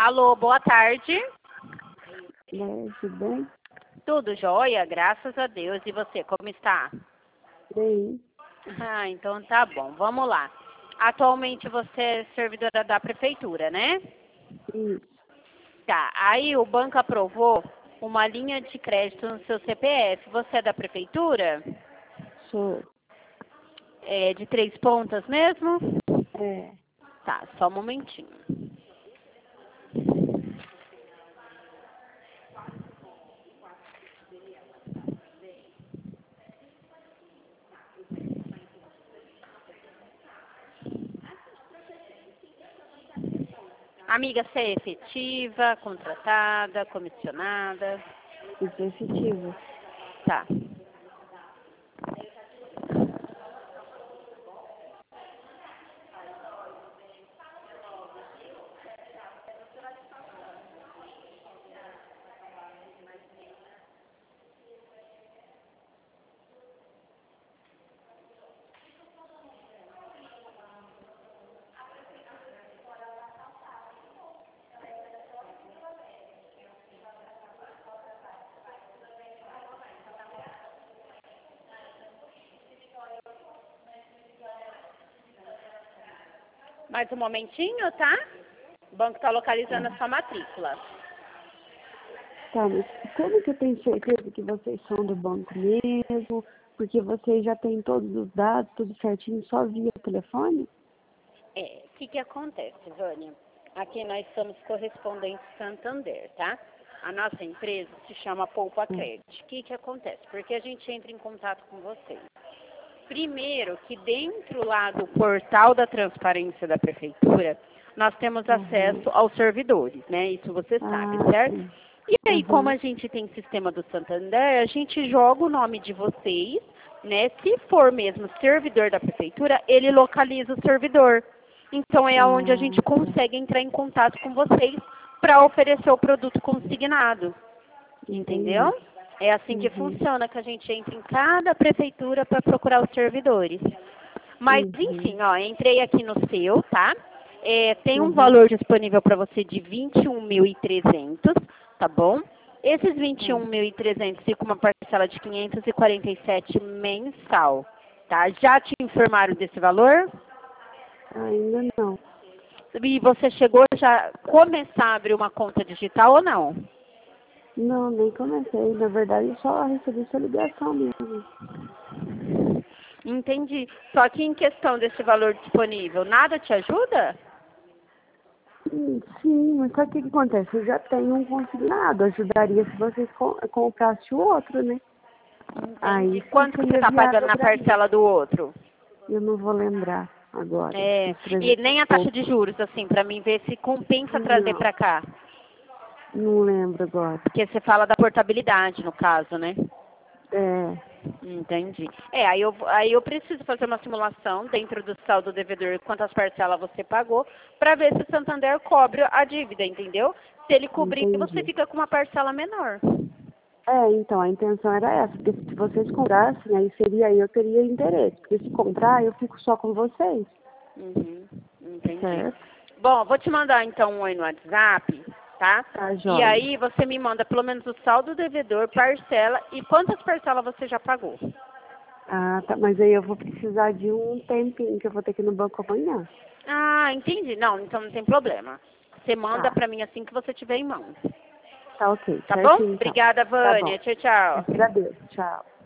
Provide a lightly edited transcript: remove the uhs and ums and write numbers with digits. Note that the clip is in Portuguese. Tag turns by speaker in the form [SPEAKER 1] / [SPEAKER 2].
[SPEAKER 1] Alô, boa tarde.
[SPEAKER 2] Tudo bem?
[SPEAKER 1] Tudo jóia, graças a Deus. E você, como está?
[SPEAKER 2] Bem,
[SPEAKER 1] Ah, então tá bom. Vamos lá. Atualmente você é servidora da prefeitura, né?
[SPEAKER 2] isso,
[SPEAKER 1] Tá. Aí o banco aprovou uma linha de crédito no seu CPF. Você é da prefeitura?
[SPEAKER 2] sou.
[SPEAKER 1] É de 3 pontas mesmo?
[SPEAKER 2] É,
[SPEAKER 1] Tá, só um momentinho. Amiga, você é efetiva, contratada, comissionada?
[SPEAKER 2] isso é efetivo.
[SPEAKER 1] Tá. Mais um momentinho, tá? O banco está localizando a sua matrícula.
[SPEAKER 2] Tá, mas como que eu tenho certeza que vocês são do banco mesmo? Porque vocês já têm todos os dados, tudo certinho, só via telefone?
[SPEAKER 1] O que acontece, Vânia? Aqui nós somos correspondentes Santander, tá? A nossa empresa se chama Poupa Crédito. O que acontece? Porque a gente entra em contato com vocês. Primeiro, que dentro lá do portal da transparência da prefeitura, nós temos acesso aos servidores, né? Isso você sabe, certo?
[SPEAKER 2] Sim.
[SPEAKER 1] E aí, como a gente tem sistema do Santander, a gente joga o nome de vocês, né? Se for mesmo servidor da prefeitura, ele localiza o servidor. Então, é onde a gente consegue entrar em contato com vocês para oferecer o produto consignado. Entendeu? É assim que funciona, que a gente entra em cada prefeitura para procurar os servidores. Mas, enfim, ó, entrei aqui no seu, tá? Tem um valor disponível para você de 21.300, tá bom? Esses 21.300 fica uma parcela de 547 mensal, tá? Já te informaram desse valor?
[SPEAKER 2] Ainda não.
[SPEAKER 1] E você chegou já começar a abrir uma conta digital ou não?
[SPEAKER 2] Não, nem comecei. Na verdade, eu só recebi sua ligação mesmo.
[SPEAKER 1] Entendi. Só que em questão desse valor disponível, nada te ajuda?
[SPEAKER 2] Sim, mas sabe o que acontece? Eu já tenho um consignado. Ajudaria se vocês comprassem o outro, né? Aí sim
[SPEAKER 1] Quanto que você
[SPEAKER 2] seria
[SPEAKER 1] está pagando
[SPEAKER 2] viável
[SPEAKER 1] na
[SPEAKER 2] pra mim.
[SPEAKER 1] parcela do outro?
[SPEAKER 2] Eu não vou lembrar agora. Uns
[SPEAKER 1] E
[SPEAKER 2] 300
[SPEAKER 1] nem a
[SPEAKER 2] e
[SPEAKER 1] taxa
[SPEAKER 2] pouco.
[SPEAKER 1] de juros, assim, para mim ver se compensa trazer
[SPEAKER 2] Não,
[SPEAKER 1] para cá.
[SPEAKER 2] não lembro agora.
[SPEAKER 1] Porque você fala da portabilidade, no caso, né?
[SPEAKER 2] É,
[SPEAKER 1] Entendi. Aí eu preciso fazer uma simulação dentro do saldo devedor, quantas parcelas você pagou, para ver se o Santander cobre a dívida, entendeu? Se ele cobrir, você
[SPEAKER 2] entendi.
[SPEAKER 1] fica com uma parcela menor.
[SPEAKER 2] Então, a intenção era essa, porque se vocês comprassem, aí eu teria interesse. Porque se comprar, eu fico só com vocês,
[SPEAKER 1] Entendi.
[SPEAKER 2] certo?
[SPEAKER 1] Bom, vou te mandar então um oi no WhatsApp, tá?
[SPEAKER 2] Tá,
[SPEAKER 1] E
[SPEAKER 2] joia.
[SPEAKER 1] aí você me manda pelo menos o saldo devedor, parcela e quantas parcelas você já pagou.
[SPEAKER 2] Ah, tá, mas aí eu vou precisar de um tempinho, que eu vou ter que ir no banco amanhã.
[SPEAKER 1] Ah, entendi. Não, então não tem problema. Você manda
[SPEAKER 2] Tá,
[SPEAKER 1] pra mim assim que você tiver em mãos.
[SPEAKER 2] tá ok,
[SPEAKER 1] Tá bom?
[SPEAKER 2] certinho então.
[SPEAKER 1] Obrigada,
[SPEAKER 2] Tá bom.
[SPEAKER 1] Vânia. Tchau,
[SPEAKER 2] Eu
[SPEAKER 1] tchau.
[SPEAKER 2] que agradeço. Tchau.